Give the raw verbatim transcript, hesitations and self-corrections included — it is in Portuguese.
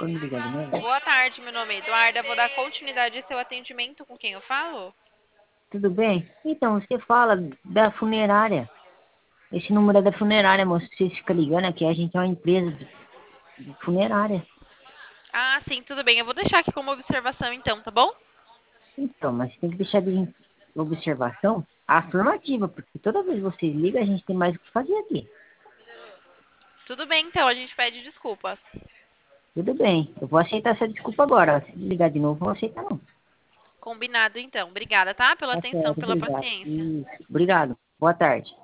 quando me ligar de novo. Boa tarde, meu nome é Eduarda. Vou dar continuidade ao seu atendimento. Com quem eu falo? Tudo bem? Então, você fala da funerária. Esse número é da funerária, moço. Você fica ligando aqui, a gente é uma empresa de de funerária. Ah, sim, tudo bem. Eu vou deixar aqui como observação então, tá bom? Então, mas tem que deixar de observação afirmativa, porque toda vez que você liga, a gente tem mais o que fazer aqui. Tudo bem, então. A gente pede desculpas. Tudo bem, eu vou aceitar essa desculpa agora. Se ligar de novo, não vou aceitar não. Combinado, então. Obrigada, tá? Pela Tá atenção, certo, pela obrigado. paciência. Isso, obrigado. Boa tarde.